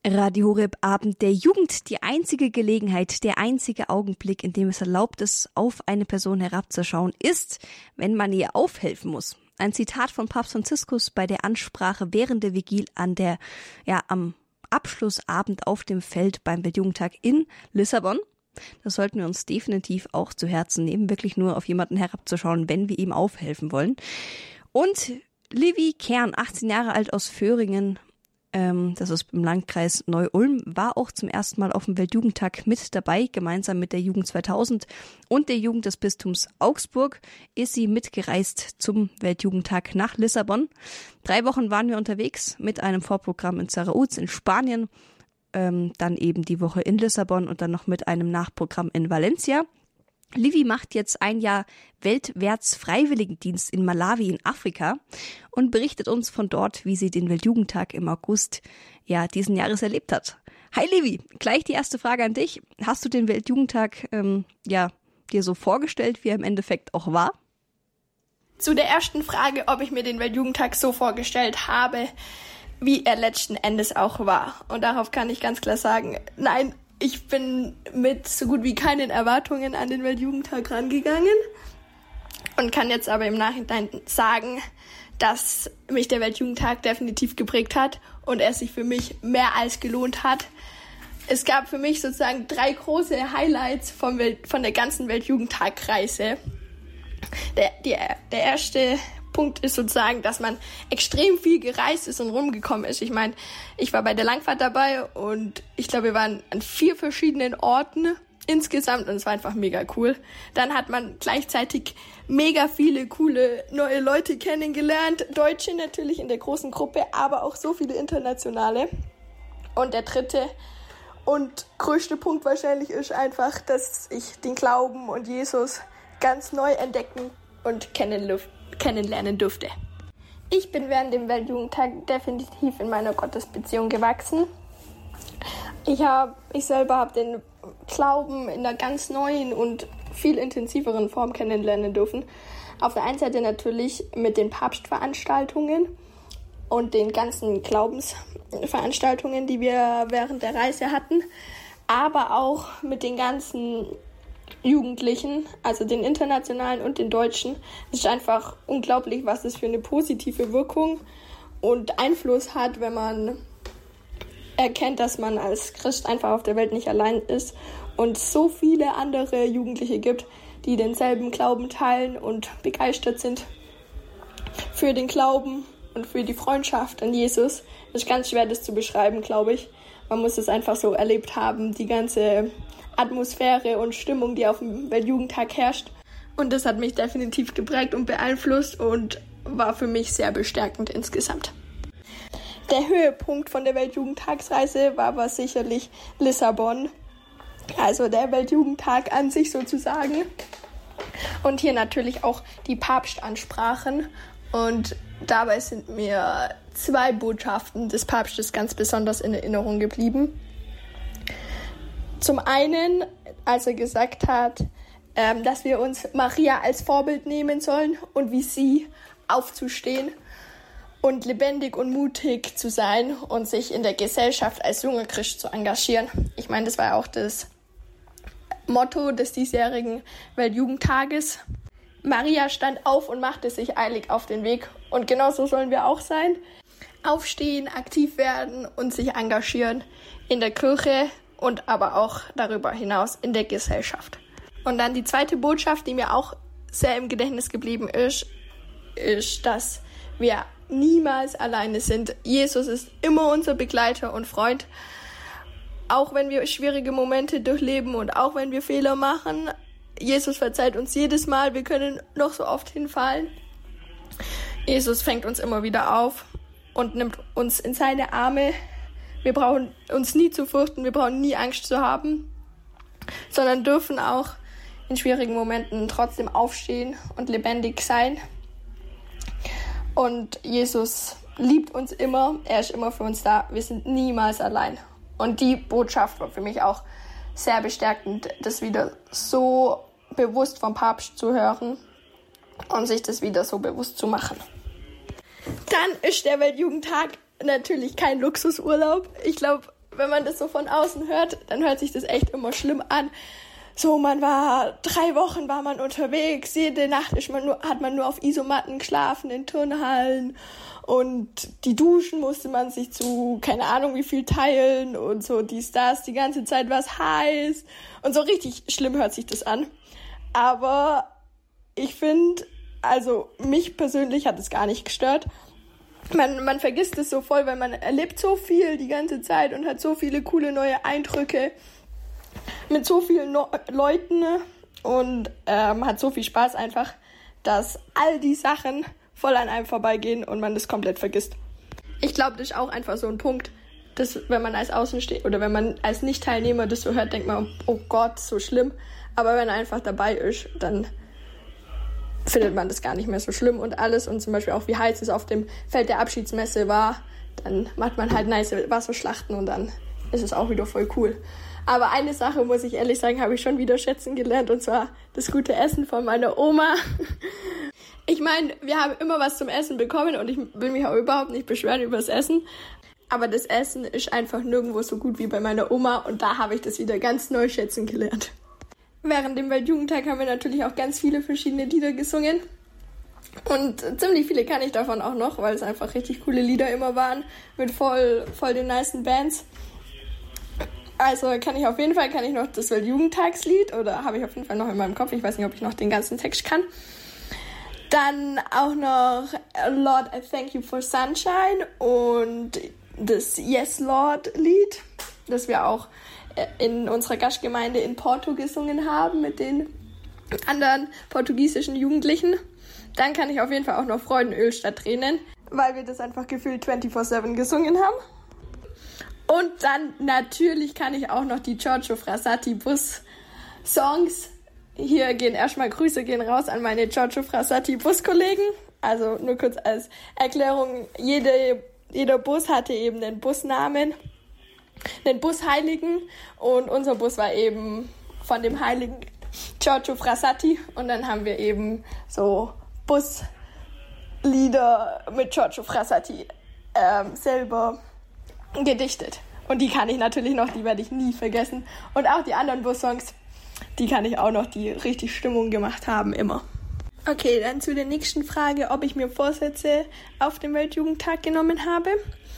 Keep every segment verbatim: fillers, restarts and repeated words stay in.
Radio Horeb Abend der Jugend, die einzige Gelegenheit, der einzige Augenblick, in dem es erlaubt ist, auf eine Person herabzuschauen, ist, wenn man ihr aufhelfen muss. Ein Zitat von Papst Franziskus bei der Ansprache während der Vigil an der, ja, am Abschlussabend auf dem Feld beim Weltjugendtag in Lissabon. Das sollten wir uns definitiv auch zu Herzen nehmen, wirklich nur auf jemanden herabzuschauen, wenn wir ihm aufhelfen wollen. Und Livy Kern, achtzehn Jahre alt aus Föhringen, das ist im Landkreis Neu-Ulm, war auch zum ersten Mal auf dem Weltjugendtag mit dabei. Gemeinsam mit der Jugend zweitausend und der Jugend des Bistums Augsburg ist sie mitgereist zum Weltjugendtag nach Lissabon. Drei Wochen waren wir unterwegs mit einem Vorprogramm in Zarauz in Spanien, ähm, dann eben die Woche in Lissabon und dann noch mit einem Nachprogramm in Valencia. Livy macht jetzt ein Jahr weltwärts Freiwilligendienst in Malawi in Afrika und berichtet uns von dort, wie sie den Weltjugendtag im August ja diesen Jahres erlebt hat. Hi Livy, gleich die erste Frage an dich. Hast du den Weltjugendtag ähm, ja dir so vorgestellt, wie er im Endeffekt auch war? Zu der ersten Frage, ob ich mir den Weltjugendtag so vorgestellt habe, wie er letzten Endes auch war. Und darauf kann ich ganz klar sagen, nein, ich bin mit so gut wie keinen Erwartungen an den Weltjugendtag rangegangen und kann jetzt aber im Nachhinein sagen, dass mich der Weltjugendtag definitiv geprägt hat und er sich für mich mehr als gelohnt hat. Es gab für mich sozusagen drei große Highlights vom Welt, von der ganzen Weltjugendtag-Reise. Der, die, der erste Punkt ist sozusagen, dass man extrem viel gereist ist und rumgekommen ist. Ich meine, ich war bei der Langfahrt dabei und ich glaube, wir waren an vier verschiedenen Orten insgesamt und es war einfach mega cool. Dann hat man gleichzeitig mega viele coole neue Leute kennengelernt. Deutsche natürlich in der großen Gruppe, aber auch so viele internationale. Und der dritte und größte Punkt wahrscheinlich ist einfach, dass ich den Glauben und Jesus ganz neu entdecken und kennenlernen kennenlernen durfte. Ich bin während dem Weltjugendtag definitiv in meiner Gottesbeziehung gewachsen. Ich, hab, ich selber habe den Glauben in einer ganz neuen und viel intensiveren Form kennenlernen dürfen. Auf der einen Seite natürlich mit den Papstveranstaltungen und den ganzen Glaubensveranstaltungen, die wir während der Reise hatten, aber auch mit den ganzen Jugendlichen, also den internationalen und den deutschen. Es ist einfach unglaublich, was es für eine positive Wirkung und Einfluss hat, wenn man erkennt, dass man als Christ einfach auf der Welt nicht allein ist und so viele andere Jugendliche gibt, die denselben Glauben teilen und begeistert sind für den Glauben und für die Freundschaft an Jesus. Es ist ganz schwer, das zu beschreiben, glaube ich. Man muss es einfach so erlebt haben, die ganze Atmosphäre und Stimmung, die auf dem Weltjugendtag herrscht. Und das hat mich definitiv geprägt und beeinflusst und war für mich sehr bestärkend insgesamt. Der Höhepunkt von der Weltjugendtagsreise war aber sicherlich Lissabon, also der Weltjugendtag an sich sozusagen. Und hier natürlich auch die Papstansprachen. Und dabei sind mir zwei Botschaften des Papstes ganz besonders in Erinnerung geblieben. Zum einen, als er gesagt hat, ähm, dass wir uns Maria als Vorbild nehmen sollen und wie sie aufzustehen und lebendig und mutig zu sein und sich in der Gesellschaft als junger Christ zu engagieren. Ich meine, das war auch das Motto des diesjährigen Weltjugendtages. Maria stand auf und machte sich eilig auf den Weg. Und genauso sollen wir auch sein. Aufstehen, aktiv werden und sich engagieren in der Kirche und aber auch darüber hinaus in der Gesellschaft. Und dann die zweite Botschaft, die mir auch sehr im Gedächtnis geblieben ist, ist, dass wir niemals alleine sind. Jesus ist immer unser Begleiter und Freund. Auch wenn wir schwierige Momente durchleben und auch wenn wir Fehler machen, Jesus verzeiht uns jedes Mal, wir können noch so oft hinfallen. Jesus fängt uns immer wieder auf und nimmt uns in seine Arme. Wir brauchen uns nie zu fürchten, wir brauchen nie Angst zu haben, sondern dürfen auch in schwierigen Momenten trotzdem aufstehen und lebendig sein. Und Jesus liebt uns immer, er ist immer für uns da, wir sind niemals allein. Und die Botschaft war für mich auch sehr bestärkend, das wieder so bewusst vom Papst zu hören und sich das wieder so bewusst zu machen. Dann ist der Weltjugendtag natürlich kein Luxusurlaub. Ich glaube, wenn man das so von außen hört, dann hört sich das echt immer schlimm an. So, man war, drei Wochen war man unterwegs, jede Nacht ist man nur, hat man nur auf Isomatten geschlafen, in Turnhallen und die Duschen musste man sich zu, keine Ahnung wie viel teilen und so dies, das, die ganze Zeit war es heiß und so richtig schlimm hört sich das an. Aber ich finde, also mich persönlich hat es gar nicht gestört. Man, man vergisst es so voll, weil man erlebt so viel die ganze Zeit und hat so viele coole neue Eindrücke mit so vielen no- Leuten und ähm, hat so viel Spaß einfach, dass all die Sachen voll an einem vorbeigehen und man das komplett vergisst. Ich glaube, das ist auch einfach so ein Punkt, dass wenn man als Außenstehender oder wenn man als Nicht-Teilnehmer das so hört, denkt man, oh Gott, so schlimm. Aber wenn er einfach dabei ist, dann findet man das gar nicht mehr so schlimm und alles. Und zum Beispiel auch, wie heiß es auf dem Feld der Abschiedsmesse war, dann macht man halt nice Wasserschlachten und dann ist es auch wieder voll cool. Aber eine Sache, muss ich ehrlich sagen, habe ich schon wieder schätzen gelernt, und zwar das gute Essen von meiner Oma. Ich meine, wir haben immer was zum Essen bekommen und ich will mich auch überhaupt nicht beschweren über das Essen. Aber das Essen ist einfach nirgendwo so gut wie bei meiner Oma und da habe ich das wieder ganz neu schätzen gelernt. Während dem Weltjugendtag haben wir natürlich auch ganz viele verschiedene Lieder gesungen. Und ziemlich viele kann ich davon auch noch, weil es einfach richtig coole Lieder immer waren, mit voll, voll den nicen Bands. Also kann ich auf jeden Fall, kann ich noch das Weltjugendtagslied, oder habe ich auf jeden Fall noch in meinem Kopf, ich weiß nicht, ob ich noch den ganzen Text kann. Dann auch noch Lord, I Thank You for Sunshine und das Yes Lord Lied, das wir auch in unserer Gastgemeinde in Porto gesungen haben mit den anderen portugiesischen Jugendlichen. Dann kann ich auf jeden Fall auch noch Freudenöl statt Tränen, weil wir das einfach gefühlt vierundzwanzig sieben gesungen haben. Und dann natürlich kann ich auch noch die Giorgio Frassati Bus Songs. Hier gehen erstmal Grüße gehen raus an meine Giorgio Frassati Buskollegen. Also nur kurz als Erklärung, jede, jeder Bus hatte eben den Busnamen, den Busheiligen, und unser Bus war eben von dem Heiligen Giorgio Frassati, und dann haben wir eben so Buslieder mit Giorgio Frassati ähm, selber gedichtet. Und die kann ich natürlich noch, die werde ich nie vergessen. Und auch die anderen Bus-Songs, die kann ich auch noch, die richtig Stimmung gemacht haben, immer. Okay, dann zu der nächsten Frage, ob ich mir Vorsätze auf dem Weltjugendtag genommen habe.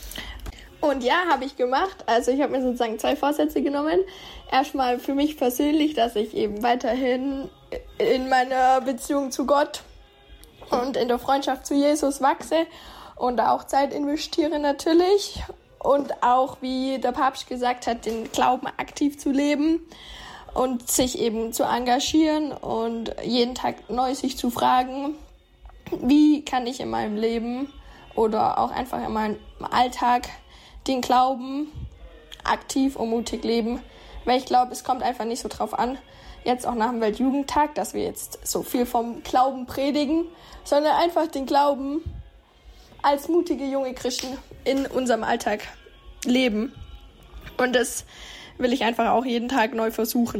Und ja, habe ich gemacht. Also ich habe mir sozusagen zwei Vorsätze genommen. Erstmal für mich persönlich, dass ich eben weiterhin in meiner Beziehung zu Gott und in der Freundschaft zu Jesus wachse und da auch Zeit investiere natürlich. Und auch, wie der Papst gesagt hat, den Glauben aktiv zu leben und sich eben zu engagieren und jeden Tag neu sich zu fragen, wie kann ich in meinem Leben oder auch einfach in meinem Alltag den Glauben aktiv und mutig leben. Weil ich glaube, es kommt einfach nicht so drauf an, jetzt auch nach dem Weltjugendtag, dass wir jetzt so viel vom Glauben predigen, sondern einfach den Glauben als mutige junge Christen in unserem Alltag leben. Und das will ich einfach auch jeden Tag neu versuchen.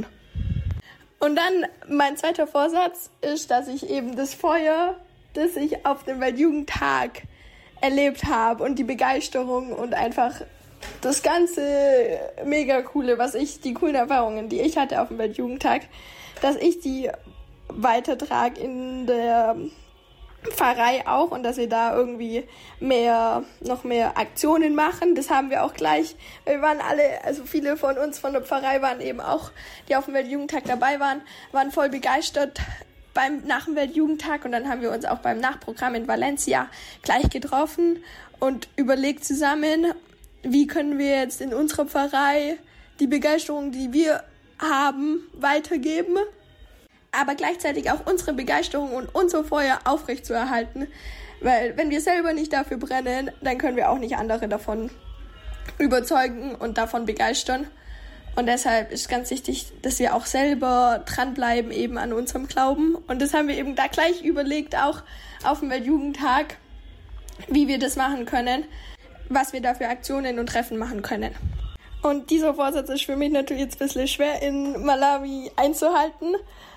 Und dann mein zweiter Vorsatz ist, dass ich eben das Feuer, das ich auf dem Weltjugendtag erlebt habe und die Begeisterung und einfach das ganze mega coole, was ich, die coolen Erfahrungen, die ich hatte auf dem Weltjugendtag, dass ich die weitertrage in der Pfarrei auch und dass wir da irgendwie mehr, noch mehr Aktionen machen. Das haben wir auch gleich. Wir waren alle, also viele von uns von der Pfarrei waren eben auch, die auf dem Weltjugendtag dabei waren, waren voll begeistert beim, nach dem Weltjugendtag, und dann haben wir uns auch beim Nachprogramm in Valencia gleich getroffen und überlegt zusammen, wie können wir jetzt in unserer Pfarrei die Begeisterung, die wir haben, weitergeben, aber gleichzeitig auch unsere Begeisterung und unser Feuer aufrechtzuerhalten, weil wenn wir selber nicht dafür brennen, dann können wir auch nicht andere davon überzeugen und davon begeistern. Und deshalb ist ganz wichtig, dass wir auch selber dranbleiben eben an unserem Glauben. Und das haben wir eben da gleich überlegt, auch auf dem Weltjugendtag, wie wir das machen können, was wir da für Aktionen und Treffen machen können. Und dieser Vorsatz ist für mich natürlich jetzt ein bisschen schwer in Malawi einzuhalten,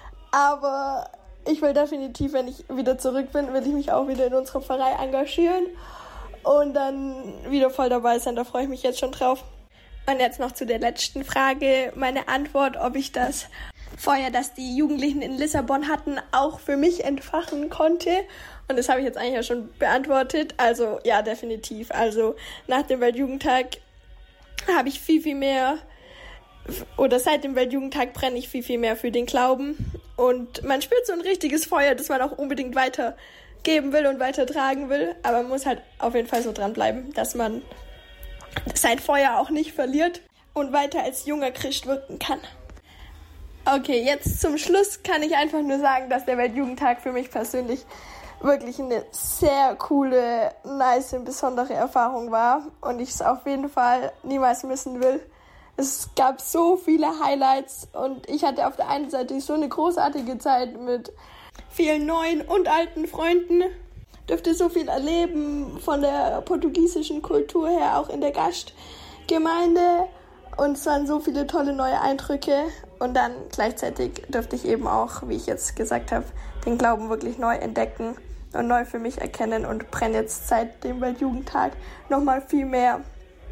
aber ich will definitiv, wenn ich wieder zurück bin, will ich mich auch wieder in unserer Pfarrei engagieren und dann wieder voll dabei sein. Da freue ich mich jetzt schon drauf. Und jetzt noch zu der letzten Frage. Meine Antwort, ob ich das Feuer, das die Jugendlichen in Lissabon hatten, auch für mich entfachen konnte. Und das habe ich jetzt eigentlich ja schon beantwortet. Also ja, definitiv. Also nach dem Weltjugendtag habe ich viel, viel mehr, oder seit dem Weltjugendtag brenne ich viel, viel mehr für den Glauben. Und man spürt so ein richtiges Feuer, das man auch unbedingt weitergeben will und weitertragen will. Aber man muss halt auf jeden Fall so dranbleiben, dass man sein Feuer auch nicht verliert und weiter als junger Christ wirken kann. Okay, jetzt zum Schluss kann ich einfach nur sagen, dass der Weltjugendtag für mich persönlich wirklich eine sehr coole, nice und besondere Erfahrung war und ich es auf jeden Fall niemals missen will. Es gab so viele Highlights und ich hatte auf der einen Seite so eine großartige Zeit mit vielen neuen und alten Freunden, dürfte so viel erleben von der portugiesischen Kultur her, auch in der Gastgemeinde, und es waren so viele tolle neue Eindrücke und dann gleichzeitig durfte ich eben auch, wie ich jetzt gesagt habe, den Glauben wirklich neu entdecken und neu für mich erkennen und brenne jetzt seit dem Weltjugendtag nochmal viel mehr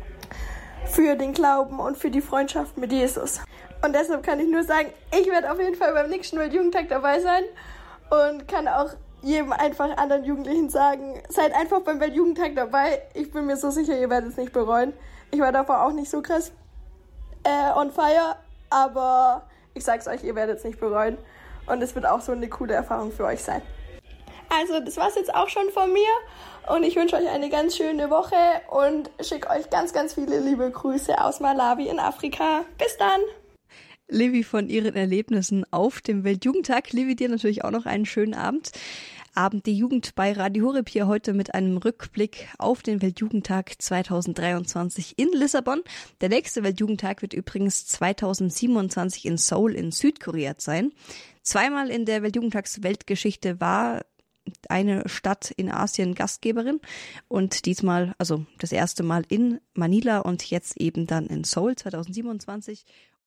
für den Glauben und für die Freundschaft mit Jesus. Und deshalb kann ich nur sagen, ich werde auf jeden Fall beim nächsten Weltjugendtag dabei sein und kann auch jedem einfach anderen Jugendlichen sagen, seid einfach beim Weltjugendtag dabei. Ich bin mir so sicher, ihr werdet es nicht bereuen. Ich war davor auch nicht so krass äh, on fire, aber ich sag's euch, ihr werdet es nicht bereuen. Und es wird auch so eine coole Erfahrung für euch sein. Also, das war's jetzt auch schon von mir. Und ich wünsche euch eine ganz schöne Woche und schicke euch ganz, ganz viele liebe Grüße aus Malawi in Afrika. Bis dann! Livy von ihren Erlebnissen auf dem Weltjugendtag. Livy, dir natürlich auch noch einen schönen Abend. Abend die Jugend bei Radio Horeb hier heute mit einem Rückblick auf den Weltjugendtag zweitausenddreiundzwanzig in Lissabon. Der nächste Weltjugendtag wird übrigens zweitausendsiebenundzwanzig in Seoul in Südkorea sein. Zweimal in der Weltjugendtags-Weltgeschichte war eine Stadt in Asien Gastgeberin und diesmal, also das erste Mal in Manila und jetzt eben dann in Seoul zweitausendsiebenundzwanzig.